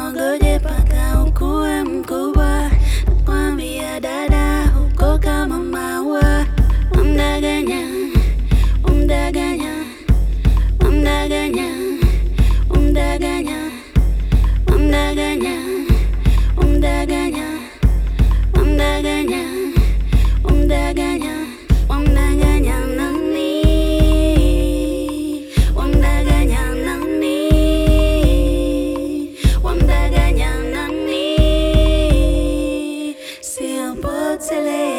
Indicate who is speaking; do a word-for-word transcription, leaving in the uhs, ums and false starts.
Speaker 1: mama ngoje paka ukue mkubwa. Nakwambia dada huko kama maua. Wamdanganya, wamdanganya, wamdanganya, wamdanganya, wamdanganya, wamdanganya, wamdanganya, wamdanganya, wamdanganya nani? Wamdanganya nani? Wamdanganya nani? Siapotele